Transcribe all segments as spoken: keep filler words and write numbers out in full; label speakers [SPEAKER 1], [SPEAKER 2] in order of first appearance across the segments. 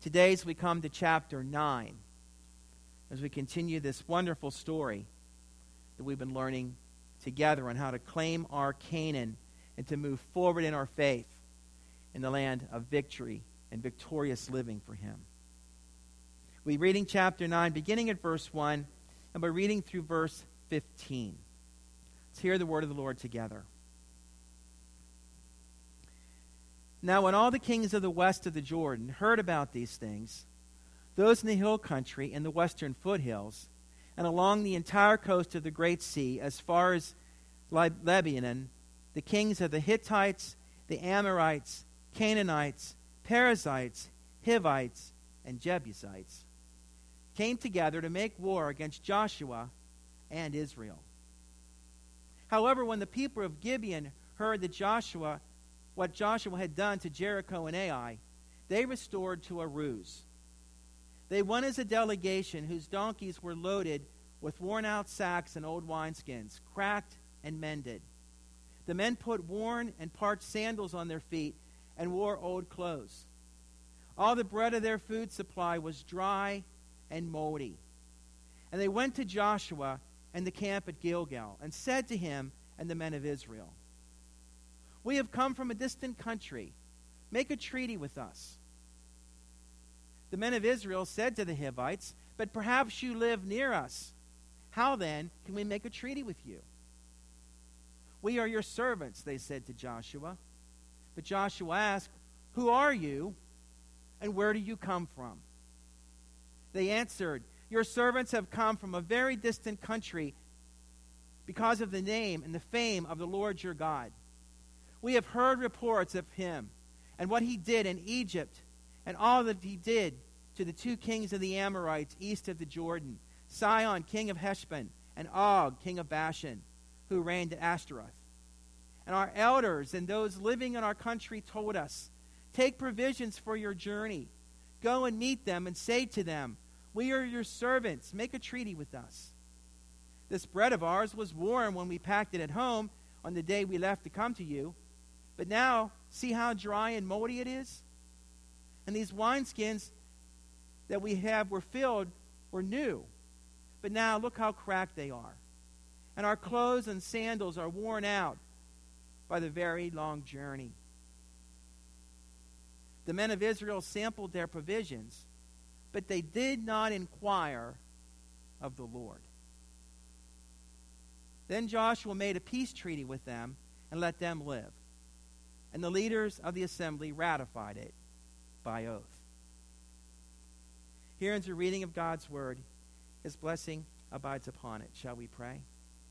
[SPEAKER 1] today, as we come to chapter nine, as we continue this wonderful story that we've been learning together on how to claim our Canaan and to move forward in our faith in the land of victory and victorious living for Him. We're reading chapter nine, beginning at verse one, and we're reading through verse fifteen. Let's hear the word of the Lord together. Now, when all the kings of the west of the Jordan heard about these things, those in the hill country and the western foothills, and along the entire coast of the Great Sea, as far as Lebanon, the kings of the Hittites, the Amorites, Canaanites, Perizzites, Hivites, and Jebusites, came together to make war against Joshua and Israel. However, when the people of Gibeon heard that Joshua, what Joshua had done to Jericho and Ai, they restored to a ruse. They went as a delegation whose donkeys were loaded with worn-out sacks and old wineskins, cracked and mended. The men put worn and parched sandals on their feet and wore old clothes. All the bread of their food supply was dry and moldy. And they went to Joshua and the camp at Gilgal and said to him and the men of Israel, "We have come from a distant country. Make a treaty with us." The men of Israel said to the Hivites, "But perhaps you live near us. How then can we make a treaty with you?" "We are your servants," they said to Joshua. But Joshua asked, "Who are you, and where do you come from?" They answered, "Your servants have come from a very distant country because of the name and the fame of the Lord your God. We have heard reports of him and what he did in Egypt and all that he did to the two kings of the Amorites east of the Jordan, Sihon, king of Heshbon, and Og, king of Bashan, who reigned at Ashtaroth. And our elders and those living in our country told us, 'Take provisions for your journey. Go and meet them and say to them, "We are your servants. Make a treaty with us." This bread of ours was warm when we packed it at home on the day we left to come to you. But now, see how dry and moldy it is? And these wineskins that we have were filled were new. But now look how cracked they are. And our clothes and sandals are worn out by the very long journey." The men of Israel sampled their provisions, but they did not inquire of the Lord. Then Joshua made a peace treaty with them and let them live. And the leaders of the assembly ratified it by oath. Here ends the reading of God's word. His blessing abides upon it. Shall we pray?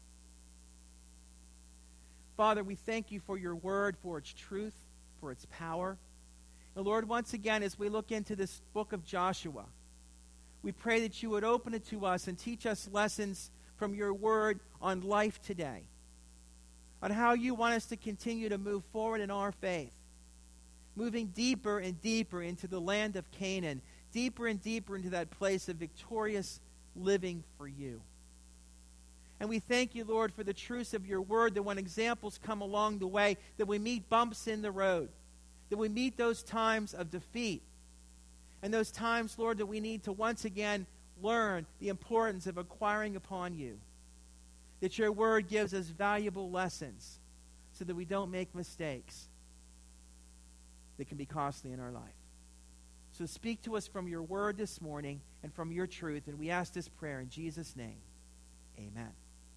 [SPEAKER 1] Father, we thank you for your word, for its truth, for its power. And Lord, once again, as we look into this book of Joshua, we pray that you would open it to us and teach us lessons from your word on life today, on how you want us to continue to move forward in our faith, moving deeper and deeper into the land of Canaan, deeper and deeper into that place of victorious living for you. And we thank you, Lord, for the truths of your word, that when examples come along the way, that we meet bumps in the road, that we meet those times of defeat, and those times, Lord, that we need to once again learn the importance of acquiring upon you, that your word gives us valuable lessons so that we don't make mistakes that can be costly in our life. So speak to us from your word this morning and from your truth, and we ask this prayer in Jesus' name. Amen.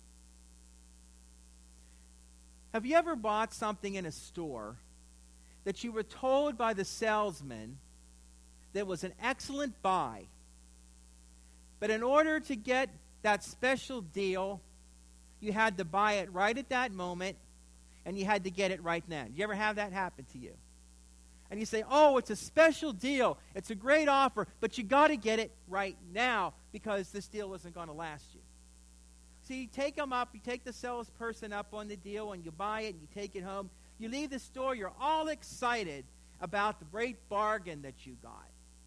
[SPEAKER 1] Have you ever bought something in a store that you were told by the salesman that was an excellent buy, but in order to get that special deal, you had to buy it right at that moment, and you had to get it right then? You ever have that happen to you? And you say, "Oh, it's a special deal. It's a great offer, but you got to get it right now because this deal isn't going to last you." So you take them up, you take the salesperson up on the deal, and you buy it, and you take it home. You leave the store, you're all excited about the great bargain that you got,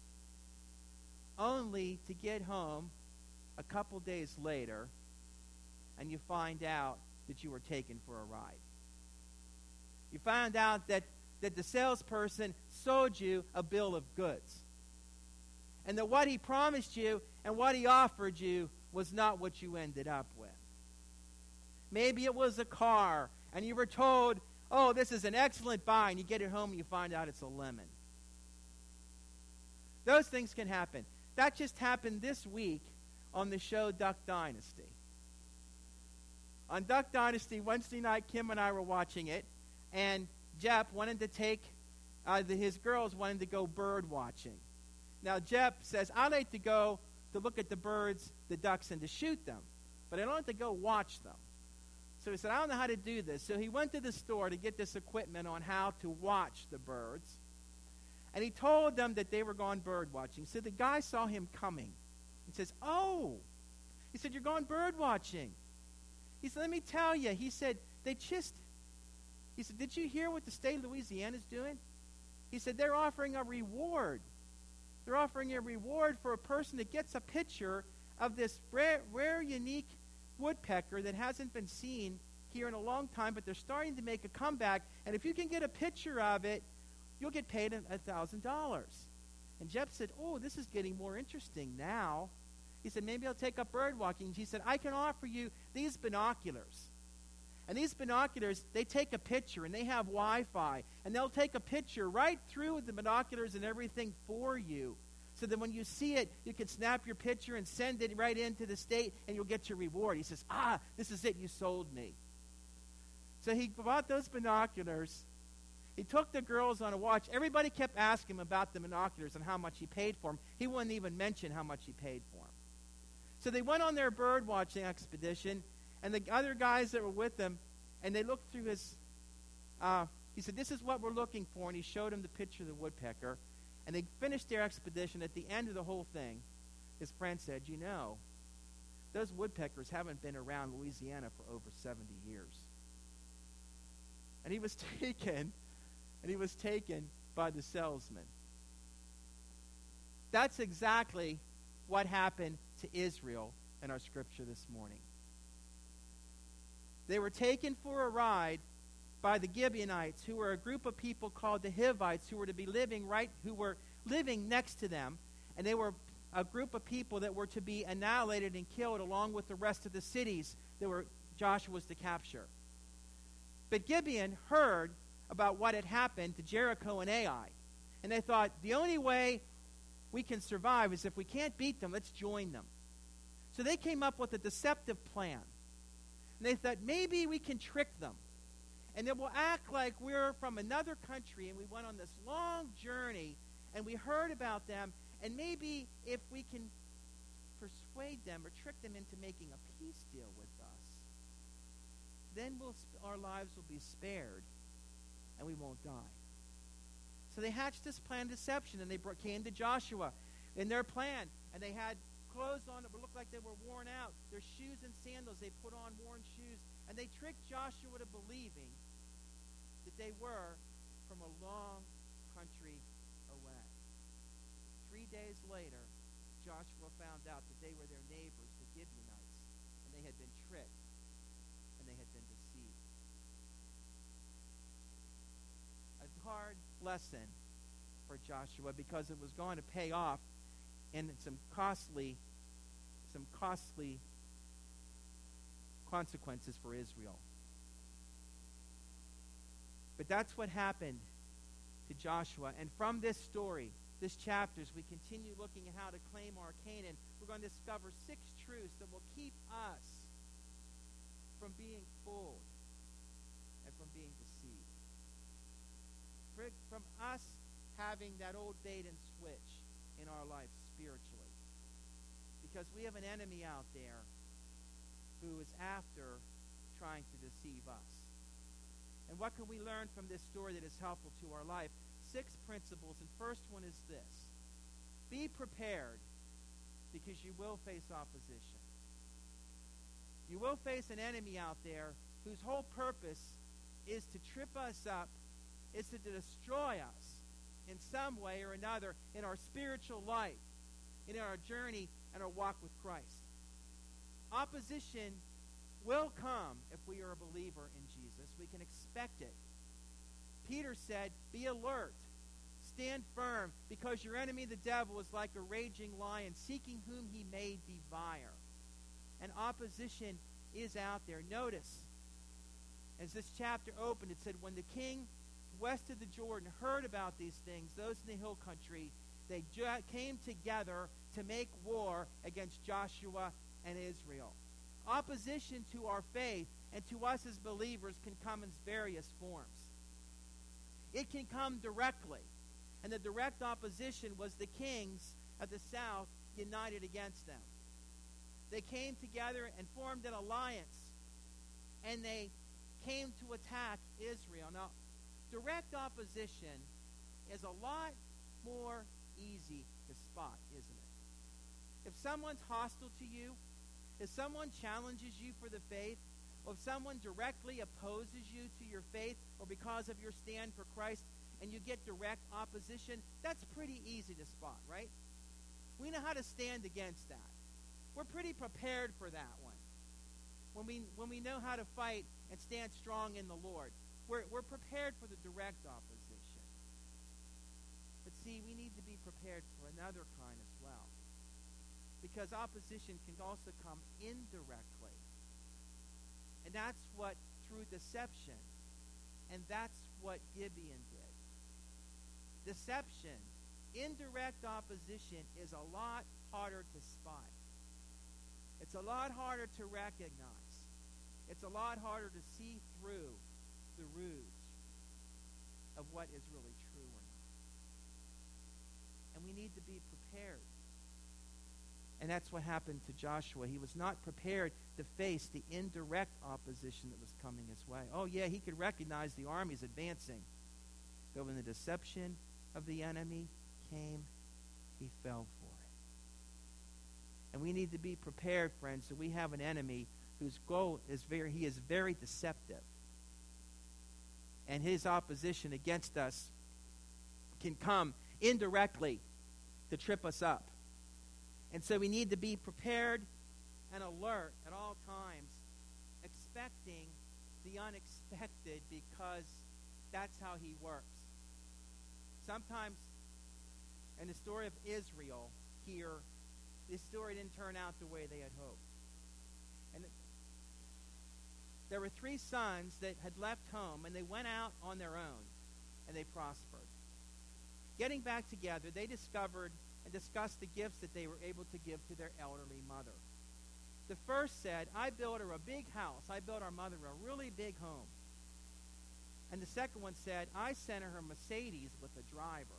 [SPEAKER 1] only to get home a couple days later, and you find out that you were taken for a ride. You find out that, that the salesperson sold you a bill of goods. and that what he promised you and what he offered you was not what you ended up with. Maybe it was a car, and you were told, oh, this is an excellent buy, and you get it home and you find out it's a lemon. Those things can happen. That just happened this week on the show Duck Dynasty. On Duck Dynasty, Wednesday night, Kim and I were watching it, and Jeff wanted to take, uh, the, his girls wanted to go bird watching. Now, Jeff says, I like to go to look at the birds, the ducks, and to shoot them, but I don't like to go watch them. So he said, I don't know how to do this. So he went to the store to get this equipment on how to watch the birds. And he told them that they were going bird watching. So the guy saw him coming. He says, oh. He said, you're going bird watching. He said, let me tell you. He said, they just, he said, did you hear what the state of Louisiana is doing? He said, they're offering a reward. They're offering a reward for a person that gets a picture of this rare, rare unique woodpecker that hasn't been seen here in a long time, but they're starting to make a comeback. And if you can get a picture of it, you'll get paid a thousand dollars. And Jeff said, oh, this is getting more interesting now. He said, maybe I'll take up bird walking. He said, I can offer you these binoculars. And these binoculars, they take a picture, and they have Wi-Fi. And they'll take a picture right through the binoculars and everything for you. So that when you see it, you can snap your picture and send it right into the state, and you'll get your reward. He says, ah, this is it. You sold me. So he bought those binoculars. He took the girls on a watch. Everybody kept asking him about the binoculars and how much he paid for them. He wouldn't even mention how much he paid for them. So they went on their bird watching expedition, and the other guys that were with them, and they looked through his, uh, he said, this is what we're looking for, and he showed them the picture of the woodpecker. And they finished their expedition. At the end of the whole thing, his friend said, you know, those woodpeckers haven't been around Louisiana for over seventy years. And he was taken, and he was taken by the salesman. That's exactly what happened to Israel in our scripture this morning. They were taken for a ride by the Gibeonites, who were a group of people called the Hivites, who were to be living right, who were living next to them, and they were a group of people that were to be annihilated and killed along with the rest of the cities that were Joshua was to capture. But Gibeon heard about what had happened to Jericho and Ai, and they thought, the only way we can survive is if we can't beat them, let's join them. So they came up with a deceptive plan, and they thought, maybe we can trick them. And then we'll act like we're from another country, and we went on this long journey, and we heard about them, and maybe if we can persuade them or trick them into making a peace deal with us, then we'll, our lives will be spared, and we won't die. So they hatched this plan of deception, and they brought, came to Joshua in their plan, and they had clothes on that looked like they were worn out. Their shoes and sandals, they put on worn shoes, and they tricked Joshua to believing that they were from a long country away. Three days later, Joshua found out that they were their neighbors, the Gibeonites, and they had been tricked, and they had been deceived. A hard lesson for Joshua, because it was going to pay off in some costly, some costly consequences for Israel. But that's what happened to Joshua. And from this story, this chapter, as we continue looking at how to claim our Canaan, we're going to discover six truths that will keep us from being fooled and from being deceived. From us having that old bait and switch in our life spiritually. Because we have an enemy out there who is after trying to deceive us. And what can we learn from this story that is helpful to our life? Six principles, and first one is this. Be prepared, because you will face opposition. You will face an enemy out there whose whole purpose is to trip us up, is to destroy us in some way or another in our spiritual life, in our journey and our walk with Christ. Opposition will come if we are a believer in Jesus. We can expect it. Peter said, be alert. Stand firm, because your enemy the devil is like a raging lion, seeking whom he may devour. And opposition is out there. Notice, as this chapter opened, it said, when the king west of the Jordan heard about these things, those in the hill country, they ju- came together to make war against Joshua and Israel. Opposition to our faith and to us as believers can come in various forms. It can come directly. And the direct opposition was the kings of the south united against them. They came together and formed an alliance, and they came to attack Israel. Now, direct opposition is a lot more easy to spot, isn't it? If someone's hostile to you, if someone challenges you for the faith, or if someone directly opposes you to your faith or because of your stand for Christ, and you get direct opposition, that's pretty easy to spot, right? We know how to stand against that. We're pretty prepared for that one. When we when we know how to fight and stand strong in the Lord, we're, we're prepared for the direct opposition. But see, we need to be prepared for another kind as well. Because opposition can also come indirectly. And that's what, through deception, and that's what Gibeon did. Deception, indirect opposition is a lot harder to spot. It's a lot harder to recognize. It's a lot harder to see through the ruse of what is really true or not. And we need to be prepared. And that's what happened to Joshua. He was not prepared to face the indirect opposition that was coming his way. Oh, yeah, he could recognize the armies advancing. But when the deception of the enemy came, he fell for it. And we need to be prepared, friends, that we have an enemy whose goal is very, he is very deceptive. And his opposition against us can come indirectly to trip us up. And so we need to be prepared and alert at all times, expecting the unexpected, because that's how he works. Sometimes in the story of Israel here, this story didn't turn out the way they had hoped. And there were three sons that had left home, and they went out on their own, and they prospered. Getting back together, they discovered and discussed the gifts that they were able to give to their elderly mother. The first said, I built her a big house. I built our mother a really big home. And the second one said, I sent her a Mercedes with a driver.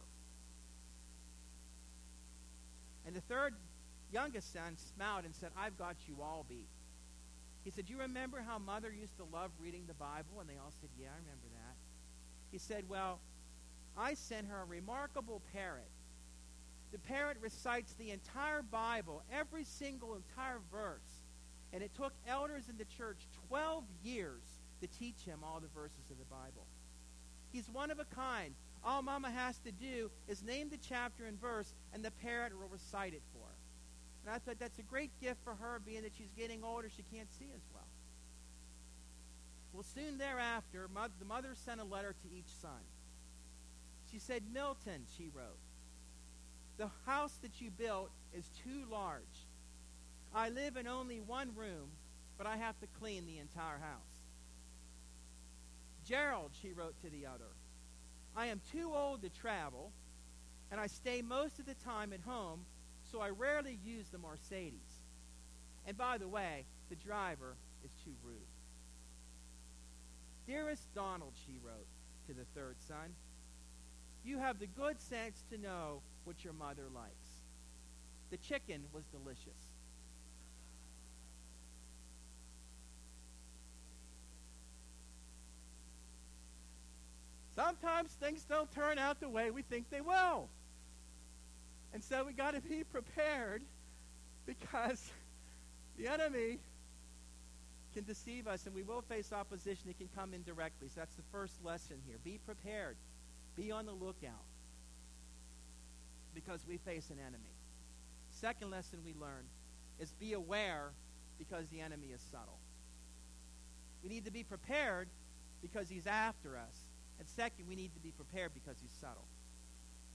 [SPEAKER 1] And the third youngest son smiled and said, I've got you all beat. He said, you remember how mother used to love reading the Bible? And they all said, yeah, I remember that. He said, well, I sent her a remarkable parrot. The parrot recites the entire Bible, every single entire verse. And it took elders in the church twelve years to teach him all the verses of the Bible. He's one of a kind. All Mama has to do is name the chapter and verse, and the parrot will recite it for her. And I thought that's a great gift for her, being that she's getting older, she can't see as well. Well, soon thereafter, the mother sent a letter to each son. She said, Milton, she wrote, the house that you built is too large. I live in only one room, but I have to clean the entire house. Gerald, she wrote to the other, I am too old to travel, and I stay most of the time at home, so I rarely use the Mercedes. And by the way, the driver is too rude. Dearest Donald, she wrote to the third son, you have the good sense to know what your mother likes. The chicken was delicious. Sometimes things don't turn out the way we think they will. And so we got to be prepared, because the enemy can deceive us, and we will face opposition that can come indirectly. So that's the first lesson here. Be prepared. Be on the lookout, because we face an enemy. Second lesson we learn is be aware, because the enemy is subtle. We need to be prepared because he's after us. And second, we need to be prepared because he's subtle.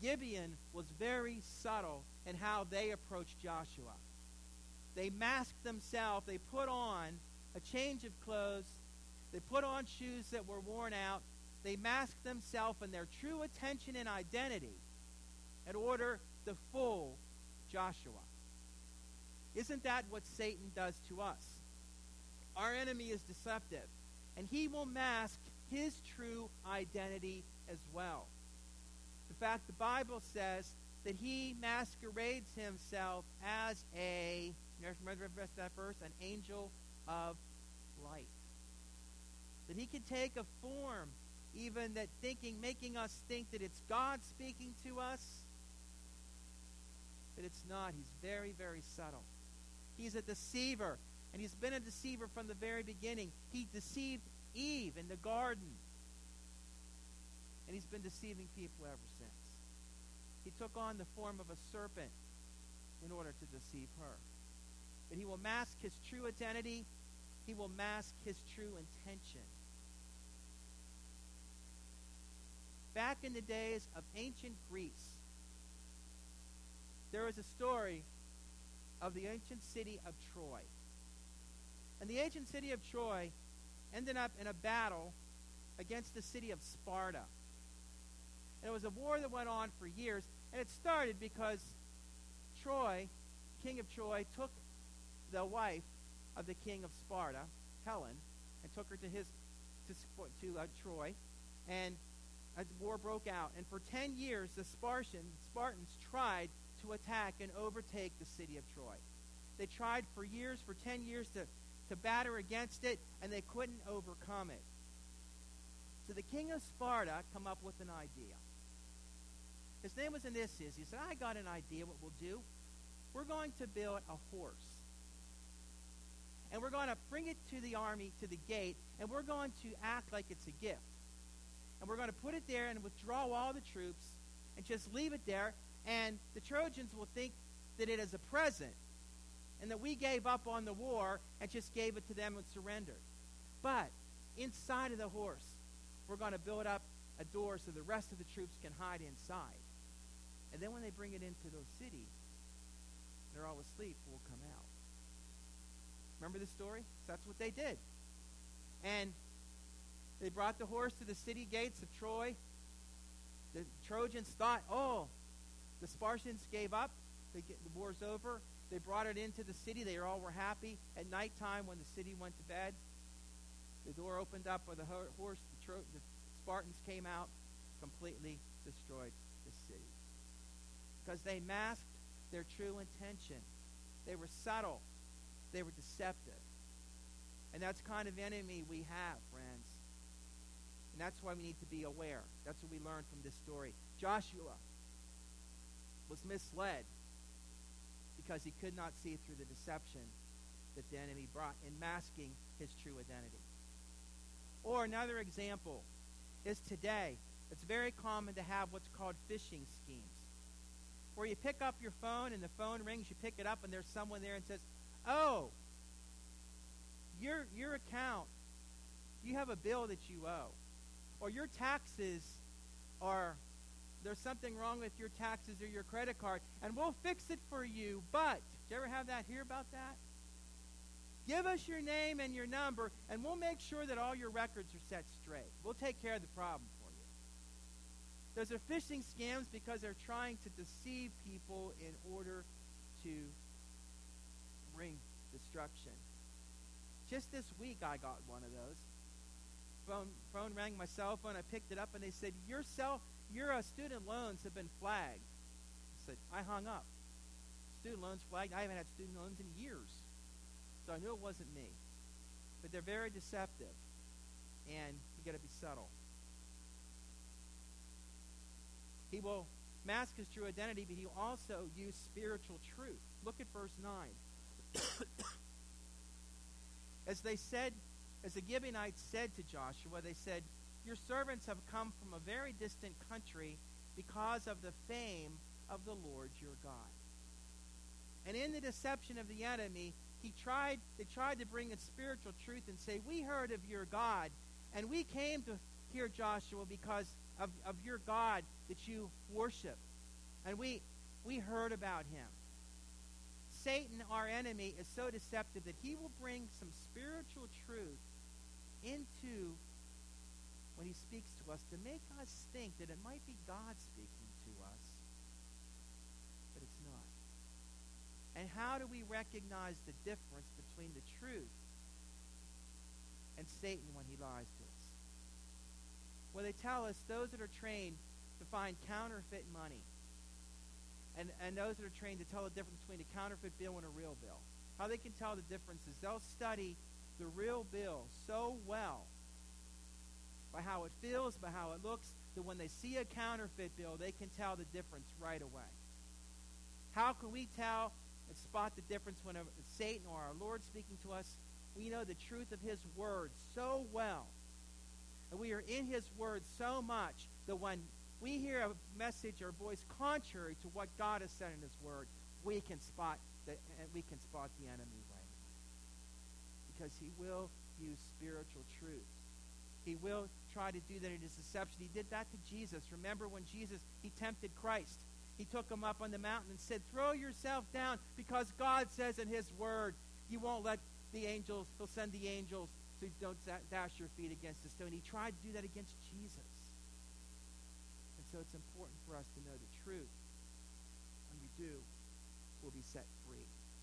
[SPEAKER 1] Gibeon was very subtle in how they approached Joshua. They masked themselves. They put on a change of clothes. They put on shoes that were worn out. They masked themselves in their true attention and identity in order to fool Joshua. Isn't that what Satan does to us? Our enemy is deceptive, and he will mask his true identity as well. In fact, the Bible says that he masquerades himself as a, you remember that verse, an angel of light. That he can take a form, even that thinking, making us think that it's God speaking to us, but it's not. He's very, very subtle. He's a deceiver, and he's been a deceiver from the very beginning. He deceived Eve in the garden, and he's been deceiving people ever since. He took on the form of a serpent in order to deceive her. But he will mask his true identity. He will mask his true intention. Back in the days of ancient Greece, there was a story of the ancient city of Troy. And the ancient city of Troy ended up in a battle against the city of Sparta. And it was a war that went on for years, and it started because Troy, king of Troy, took the wife of the king of Sparta, Helen, and took her to his to, to uh, Troy, and a war broke out. And for ten years, the Spartans, Spartans tried to attack and overtake the city of Troy. They tried for years, for ten years, to, to batter against it, and they couldn't overcome it. So the king of Sparta come up with an idea. His name was Odysseus. He said, I got an idea what we'll do. We're going to build a horse. And we're going to bring it to the army, to the gate, and we're going to act like it's a gift. And we're going to put it there and withdraw all the troops and just leave it there, and the Trojans will think that it is a present and that we gave up on the war and just gave it to them and surrendered. But inside of the horse, we're going to build up a door so the rest of the troops can hide inside. And then when they bring it into those cities, they're all asleep, we'll come out. Remember the story? That's what they did. And they brought the horse to the city gates of Troy. The Trojans thought, oh, the Spartans gave up. They get, the war's over. They brought it into the city. They all were happy. At nighttime, when the city went to bed, the door opened up with the ho- horse. The, Tro- the Spartans came out, completely destroyed the city. Because they masked their true intention. They were subtle. They were deceptive. And that's the kind of enemy we have, friends. And that's why we need to be aware. That's what we learned from this story. Joshua was misled because he could not see through the deception that the enemy brought in masking his true identity. Or another example is today. It's very common to have what's called phishing schemes, where you pick up your phone and the phone rings, you pick it up, and there's someone there and says, oh, your your account, you have a bill that you owe. Or your taxes are, there's something wrong with your taxes or your credit card, and we'll fix it for you. But, did you ever have that, hear about that? Give us your name and your number, and we'll make sure that all your records are set straight. We'll take care of the problem for you. Those are phishing scams because they're trying to deceive people in order to bring destruction. Just this week, I got one of those. Phone, phone rang my cell phone. I picked it up, and they said, your cell, your uh, student loans have been flagged. I said, I hung up. Student loans flagged? I haven't had student loans in years. So I knew it wasn't me. But they're very deceptive, and you got to be subtle. He will mask his true identity, but he will also use spiritual truth. Look at verse nine. As they said, as the Gibeonites said to Joshua, they said, your servants have come from a very distant country because of the fame of the Lord your God. And in the deception of the enemy, he tried, they tried to bring in spiritual truth and say, we heard of your God, and we came to hear Joshua because of, of your God that you worship. And we, we heard about him. Satan, our enemy, is so deceptive that he will bring some spiritual truth into when he speaks to us to make us think that it might be God speaking to us. But it's not. And how do we recognize the difference between the truth and Satan when he lies to us? Well, they tell us those that are trained to find counterfeit money and, and those that are trained to tell the difference between a counterfeit bill and a real bill. How they can tell the difference is they'll study the real bill so well by how it feels, by how it looks, that when they see a counterfeit bill, they can tell the difference right away. How can we tell and spot the difference when it's Satan or our Lord speaking to us? We know the truth of his word so well. And we are in his word so much that when we hear a message or voice contrary to what God has said in his word, we can spot the, we can spot the enemy right away. Because he will use spiritual truth. He will try to do that in his deception. He did that to Jesus. Remember when Jesus, he tempted Christ. He took him up on the mountain and said, throw yourself down because God says in his word, you won't let the angels, he'll send the angels so you don't dash your feet against a stone. He tried to do that against Jesus. And so it's important for us to know the truth. When we do, we'll be set free.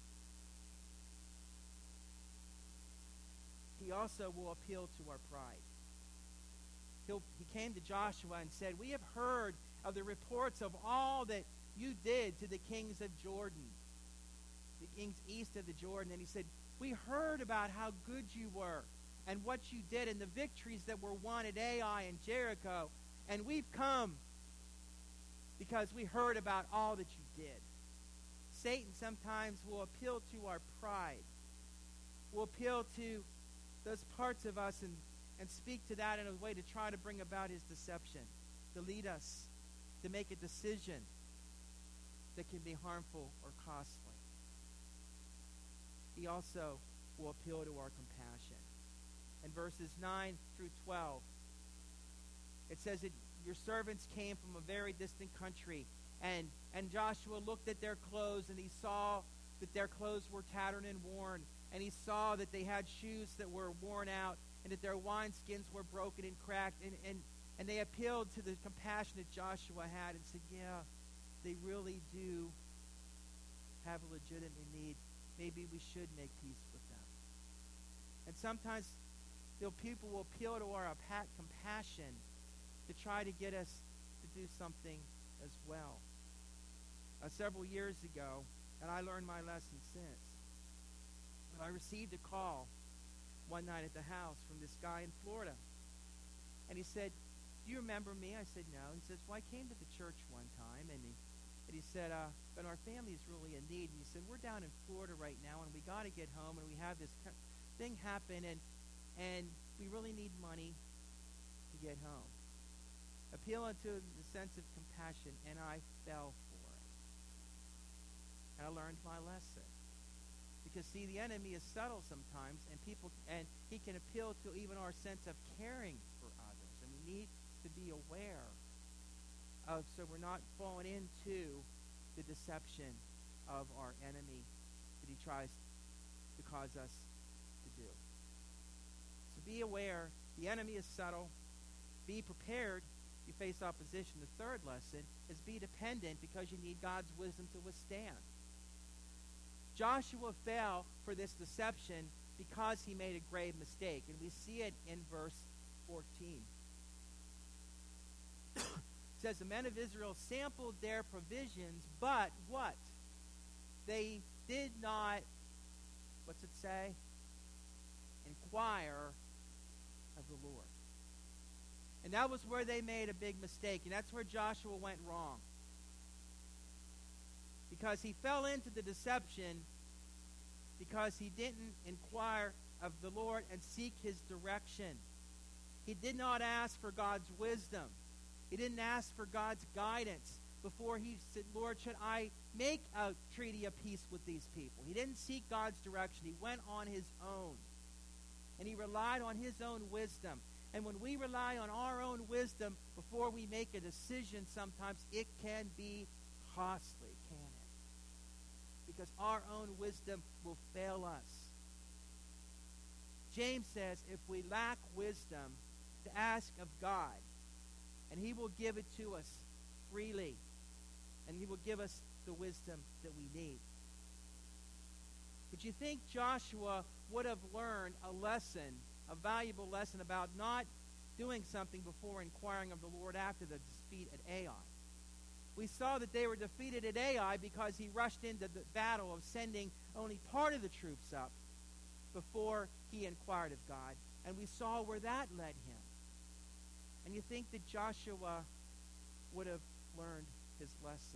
[SPEAKER 1] He also will appeal to our pride. He'll, he came to Joshua and said, we have heard of the reports of all that you did to the kings of Jordan, the kings east of the Jordan. And he said, we heard about how good you were and what you did and the victories that were won at Ai and Jericho. And we've come because we heard about all that you did. Satan sometimes will appeal to our pride, will appeal to those parts of us and, and speak to that in a way to try to bring about his deception, to lead us to make a decision that can be harmful or costly. He also will appeal to our compassion. In verses nine through twelve, it says that your servants came from a very distant country, and, and Joshua looked at their clothes, and he saw that their clothes were tattered and worn, and he saw that they had shoes that were worn out, and that their wineskins were broken and cracked, and, and, and they appealed to the compassion that Joshua had and said, yeah, they really do have a legitimate need. Maybe we should make peace with them. And sometimes you know, people will appeal to our compassion to try to get us to do something as well. Uh, several years ago, and I learned my lesson since, I received a call one night at the house from this guy in Florida. And he said, do you remember me? I said, no. He says, well, I came to the church one time, and he, and he said, uh, but our family is really in need. And he said, we're down in Florida right now, and we got to get home, and we have this thing happen, and and we really need money to get home. Appealing to the sense of compassion, and I fell for it. And I learned my lesson. Because, see, the enemy is subtle sometimes, and people, and he can appeal to even our sense of caring for others. And we need to be aware of, so we're not falling into the deception of our enemy that he tries to cause us to do. So be aware. The enemy is subtle. Be prepared. You face opposition. The third lesson is be dependent because you need God's wisdom to withstand. Joshua fell for this deception because he made a grave mistake. And we see it in verse fourteen. It says, the men of Israel sampled their provisions, but what? They did not, what's it say? Inquire of the Lord. And that was where they made a big mistake. And that's where Joshua went wrong. Because he fell into the deception because he didn't inquire of the Lord and seek his direction. He did not ask for God's wisdom. He didn't ask for God's guidance before he said, Lord, should I make a treaty of peace with these people? He didn't seek God's direction. He went on his own. And he relied on his own wisdom. And when we rely on our own wisdom before we make a decision, sometimes it can be costly, can it? Because our own wisdom will fail us. James says if we lack wisdom, to ask of God, and he will give it to us freely, and he will give us the wisdom that we need. But you think Joshua would have learned a lesson, a valuable lesson about not doing something before inquiring of the Lord after the defeat at Ai? We saw that they were defeated at Ai because he rushed into the battle of sending only part of the troops up before he inquired of God. And we saw where that led him. And you think that Joshua would have learned his lesson.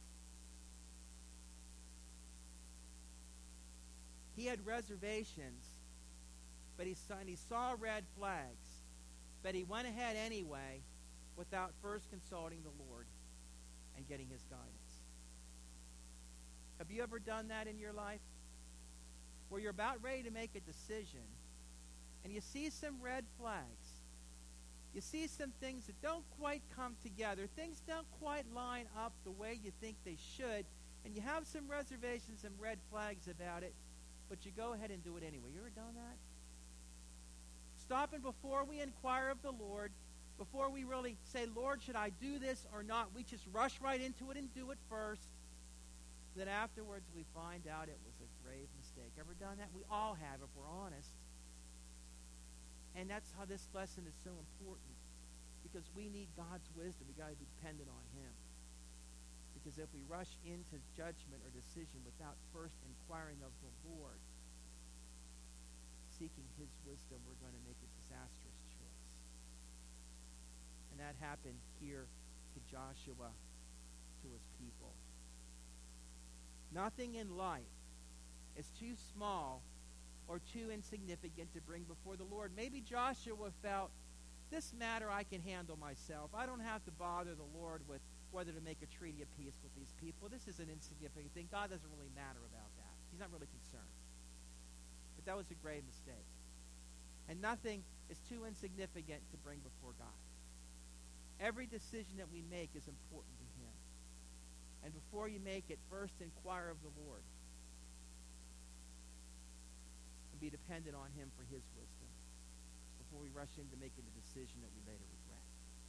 [SPEAKER 1] He had reservations, but he saw, and he saw red flags, but he went ahead anyway without first consulting the Lord and getting his guidance. Have you ever done that in your life? Where you're about ready to make a decision, and you see some red flags. You see some things that don't quite come together. Things don't quite line up the way you think they should, and you have some reservations and red flags about it, but you go ahead and do it anyway. You ever done that? Stopping before we inquire of the Lord, before we really say, Lord, should I do this or not? We just rush right into it and do it first. Then afterwards we find out it was a grave mistake. Ever done that? We all have if we're honest. And that's how this lesson is so important. Because we need God's wisdom. We've got to be dependent on him. Because if we rush into judgment or decision without first inquiring of the Lord, seeking his wisdom, we're going to make a disastrous choice. And that happened here to Joshua, to his people. Nothing in life is too small or too insignificant to bring before the Lord. Maybe Joshua felt, this matter I can handle myself. I don't have to bother the Lord with whether to make a treaty of peace with these people. This is an insignificant thing. God doesn't really matter about that. He's not really concerned. But that was a grave mistake. And nothing is too insignificant to bring before God. Every decision that we make is important to him. And before you make it, first inquire of the Lord. And be dependent on him for his wisdom before we rush into making a decision that we later regret.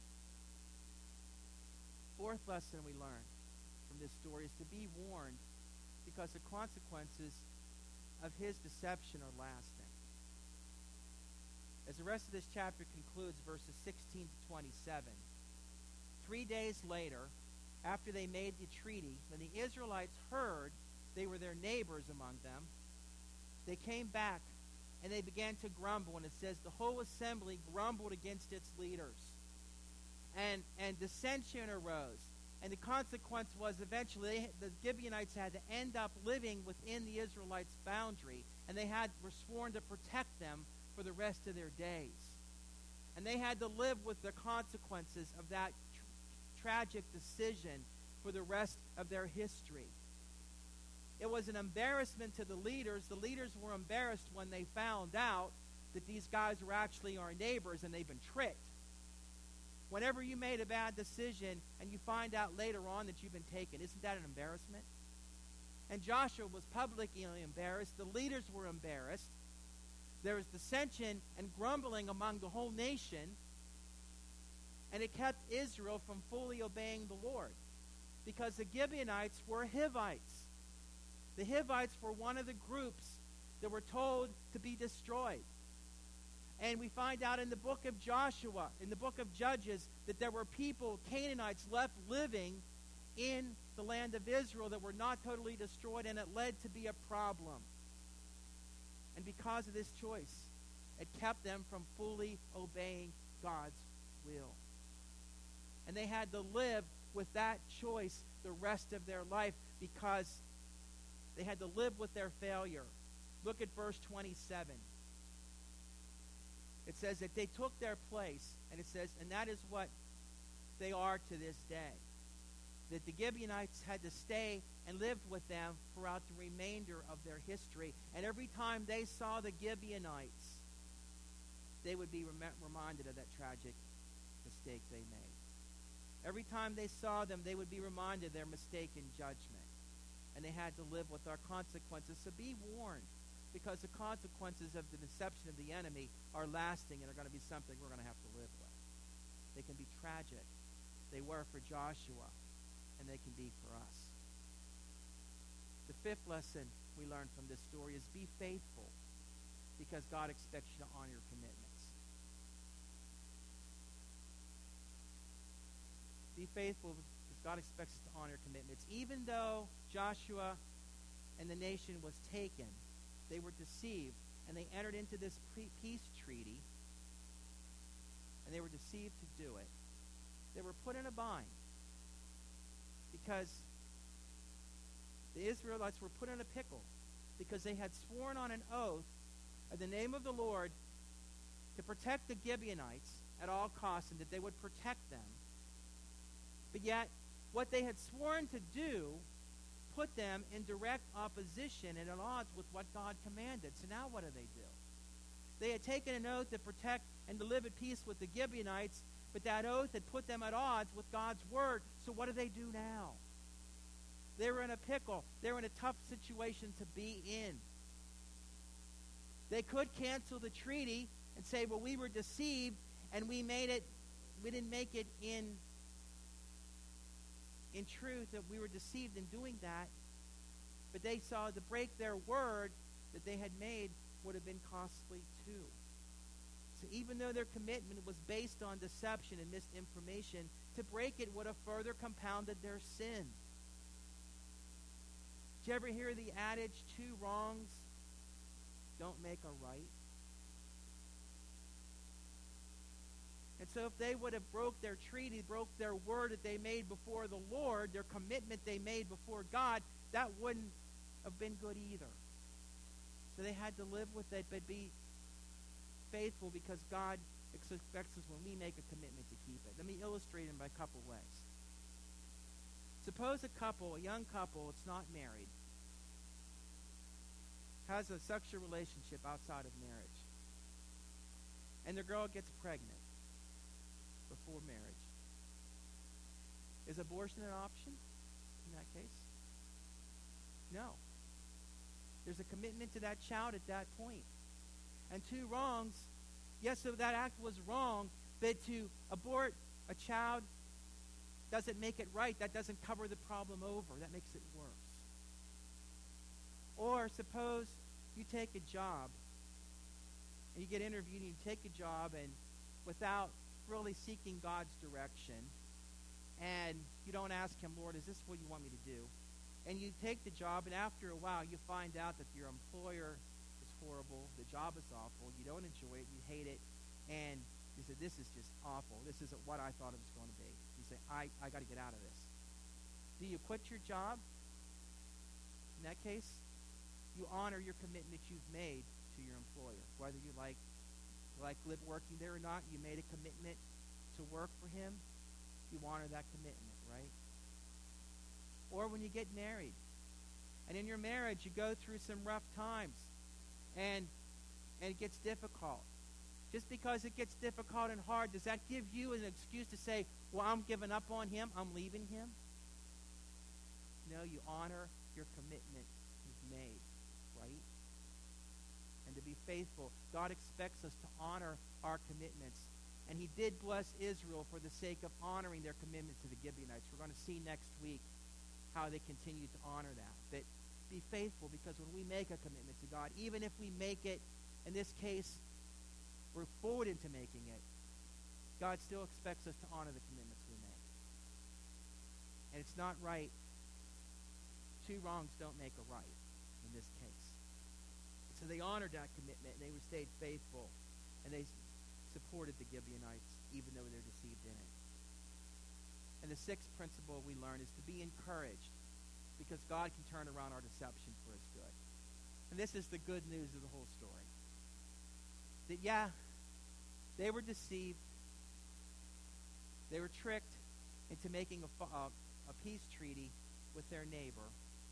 [SPEAKER 1] Fourth lesson we learn from this story is to be warned because the consequences of his deception are lasting. As the rest of this chapter concludes, verses sixteen to twenty-seven, three days later, after they made the treaty, when the Israelites heard they were their neighbors among them, they came back and they began to grumble. And it says the whole assembly grumbled against its leaders. And, and dissension arose. And the consequence was eventually the Gibeonites had to end up living within the Israelites' boundary. And they had were sworn to protect them for the rest of their days. And they had to live with the consequences of that tr- tragic decision for the rest of their history. It was an embarrassment to the leaders. The leaders were embarrassed when they found out that these guys were actually our neighbors and they've been tricked. Whenever you made a bad decision and you find out later on that you've been taken, isn't that an embarrassment? And Joshua was publicly embarrassed. The leaders were embarrassed. There was dissension and grumbling among the whole nation. And it kept Israel from fully obeying the Lord. Because the Gibeonites were Hivites. The Hivites were one of the groups that were told to be destroyed. And we find out in the book of Joshua, in the book of Judges, that there were people, Canaanites, left living in the land of Israel that were not totally destroyed, and it led to be a problem. And because of this choice, it kept them from fully obeying God's will. And they had to live with that choice the rest of their life because they had to live with their failure. Look at verse twenty-seven. It says that they took their place, and it says, and that is what they are to this day. That the Gibeonites had to stay and live with them throughout the remainder of their history. And every time they saw the Gibeonites, they would be rem- reminded of that tragic mistake they made. Every time they saw them, they would be reminded of their mistaken judgment. And they had to live with our consequences. So be warned, because the consequences of the deception of the enemy are lasting and are going to be something we're going to have to live with. They can be tragic. They were for Joshua, and they can be for us. The fifth lesson we learn from this story is be faithful, because God expects you to honor your commitments. Be faithful because God expects us to honor commitments. Even though Joshua and the nation was taken, they were deceived, and they entered into this pre- peace treaty, and they were deceived to do it. They were put in a bind because the Israelites were put in a pickle because they had sworn on an oath in the name of the Lord to protect the Gibeonites at all costs, and that they would protect them. But yet, what they had sworn to do put them in direct opposition and at odds with what God commanded. So now what do they do? They had taken an oath to protect and to live at peace with the Gibeonites, but that oath had put them at odds with God's word. So what do they do now? They were in a pickle. They were in a tough situation to be in. They could cancel the treaty and say, well, we were deceived and we made it, we didn't make it in in truth, that we were deceived in doing that. But they saw to break their word that they had made would have been costly too. So even though their commitment was based on deception and misinformation, to break it would have further compounded their sin. Did you ever hear the adage, two wrongs don't make a right? And so if they would have broke their treaty, broke their word that they made before the Lord, their commitment they made before God, that wouldn't have been good either. So they had to live with it, but be faithful, because God expects us when we make a commitment to keep it. Let me illustrate it by a couple ways. Suppose a couple, a young couple, it's not married, has a sexual relationship outside of marriage, and the girl gets pregnant before marriage. Is abortion an option in that case? No. There's a commitment to that child at that point. And two wrongs, yes, so that act was wrong, but to abort a child doesn't make it right. That doesn't cover the problem over. That makes it worse. Or suppose you take a job and you get interviewed and you take a job and without really seeking God's direction, and you don't ask him, Lord, is this what you want me to do? And you take the job, and after a while you find out that your employer is horrible, the job is awful, you don't enjoy it, you hate it, and you say, this is just awful. This isn't what I thought it was going to be. You say, I, I got to get out of this. Do you quit your job? In that case, you honor your commitment you've made to your employer. Whether you like like live working there or not, you made a commitment to work for him, you honor that commitment, right? Or when you get married, and in your marriage you go through some rough times, and and it gets difficult. Just because it gets difficult and hard, does that give you an excuse to say, well, I'm giving up on him, I'm leaving him? No, you honor your commitment you've made, right? And to be faithful. God expects us to honor our commitments. And he did bless Israel for the sake of honoring their commitment to the Gibeonites. We're going to see next week how they continue to honor that. But be faithful, because when we make a commitment to God, even if we make it, in this case, we're forward into making it, God still expects us to honor the commitments we make. And it's not right. Two wrongs don't make a right in this case. So they honored that commitment, and they stayed faithful, and they supported the Gibeonites, even though they're deceived in it. And the sixth principle we learn is to be encouraged, because God can turn around our deception for his good. And this is the good news of the whole story. That, yeah, they were deceived. They were tricked into making a, a, a peace treaty with their neighbor.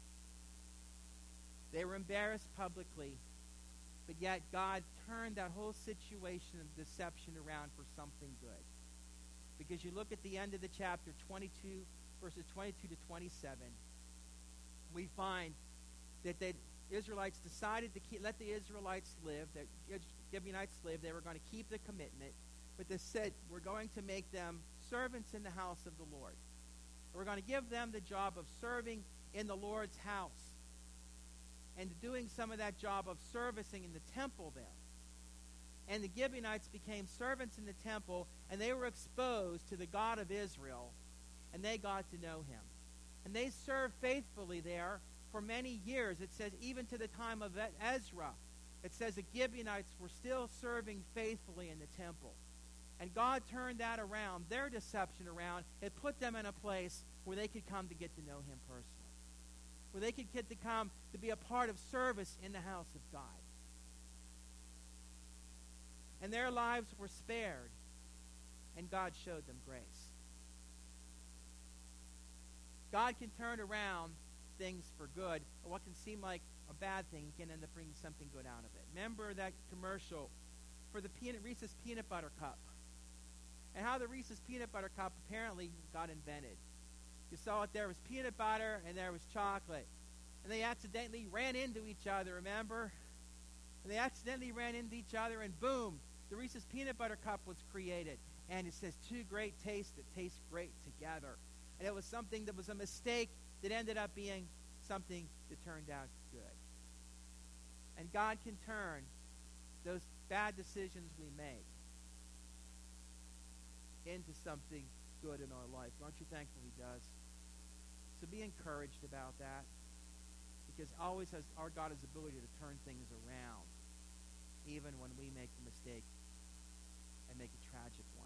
[SPEAKER 1] They were embarrassed publicly, but yet God turned that whole situation of deception around for something good. Because you look at the end of the chapter, twenty-two, verses twenty-two to twenty-seven, we find that the Israelites decided to keep, let the Israelites live, the Gibeonites live. They were going to keep the commitment, but they said, we're going to make them servants in the house of the Lord. We're going to give them the job of serving in the Lord's house and doing some of that job of servicing in the temple there. And the Gibeonites became servants in the temple, and they were exposed to the God of Israel, and they got to know him. And they served faithfully there for many years. It says even to the time of Ezra, it says the Gibeonites were still serving faithfully in the temple. And God turned that around, their deception around. It put them in a place where they could come to get to know him personally, where they could get to come to be a part of service in the house of God. And their lives were spared, and God showed them grace. God can turn around things for good, or what can seem like a bad thing can end up bringing something good out of it. Remember that commercial for the peanut, Reese's Peanut Butter Cup, and how the Reese's Peanut Butter Cup apparently got invented. You saw it, there was peanut butter and there was chocolate. And they accidentally ran into each other, remember? And they accidentally ran into each other, and boom, the Reese's Peanut Butter Cup was created. And it says, two great tastes that taste great together. And it was something that was a mistake that ended up being something that turned out good. And God can turn those bad decisions we make into something good in our life. Aren't you thankful he does? So be encouraged about that, because always has our God has the ability to turn things around, even when we make the mistake and make a tragic one.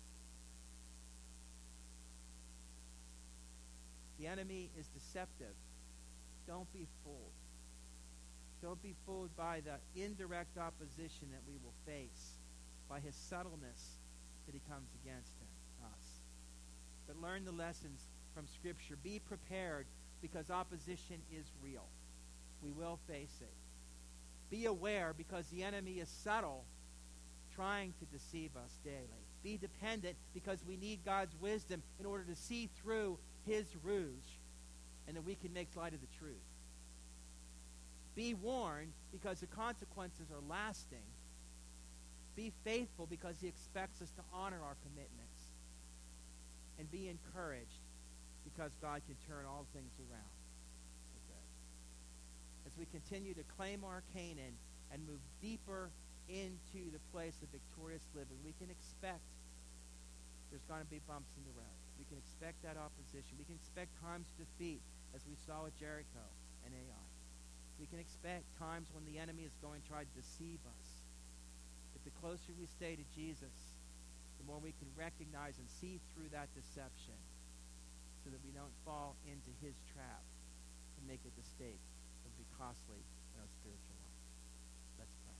[SPEAKER 1] The enemy is deceptive. Don't be fooled. Don't be fooled by the indirect opposition that we will face, by his subtleness that he comes against him, us. But learn the lessons from Scripture. Be prepared, because opposition is real. We will face it. Be aware, because the enemy is subtle, trying to deceive us daily. Be dependent, because we need God's wisdom in order to see through his rouge, and that we can make light of the truth. Be warned, because the consequences are lasting. Be faithful, because he expects us to honor our commitments. And be encouraged, because God can turn all things around for good. As we continue to claim our Canaan and move deeper into the place of victorious living, we can expect there's going to be bumps in the road. We can expect that opposition. We can expect times of defeat, as we saw at Jericho and Ai. We can expect times when the enemy is going to try to deceive us. But the closer we stay to Jesus, the more we can recognize and see through that deception, so that we don't fall into his trap and make a mistake that will be costly in our spiritual life. Let's pray.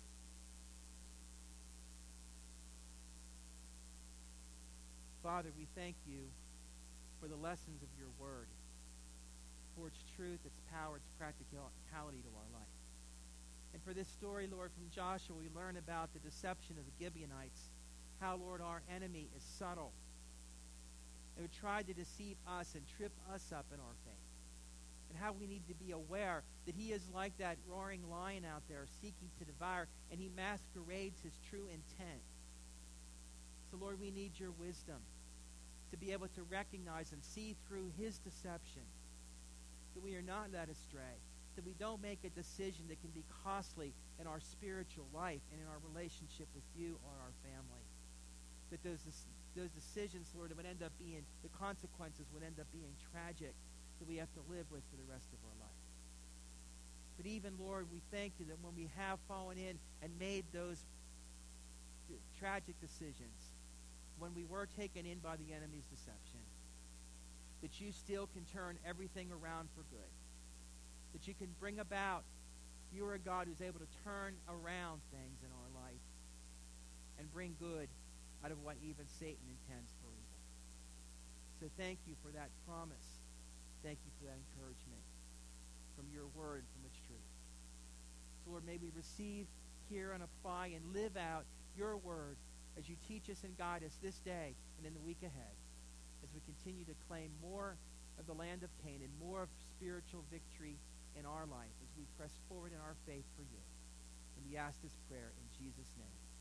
[SPEAKER 1] Father, we thank you for the lessons of your word, for its truth, its power, its practicality to our life. And for this story, Lord, from Joshua, we learn about the deception of the Gibeonites, how, Lord, our enemy is subtle, and who tried to deceive us and trip us up in our faith. And how we need to be aware that he is like that roaring lion out there seeking to devour, and he masquerades his true intent. So, Lord, we need your wisdom to be able to recognize and see through his deception, that we are not led astray, that we don't make a decision that can be costly in our spiritual life and in our relationship with you or our family. That those, those decisions, Lord, would end up being, the consequences would end up being tragic, that we have to live with for the rest of our life. But even, Lord, we thank you that when we have fallen in and made those tragic decisions, when we were taken in by the enemy's deception, that you still can turn everything around for good. That you can bring about, you are a God who's able to turn around things in our life and bring good out of what even Satan intends for evil. So thank you for that promise. Thank you for that encouragement from your word, from its truth. So Lord, may we receive, hear, and apply and live out your word as you teach us and guide us this day and in the week ahead, as we continue to claim more of the land of Canaan, more of spiritual victory in our life as we press forward in our faith for you. And we ask this prayer in Jesus' name.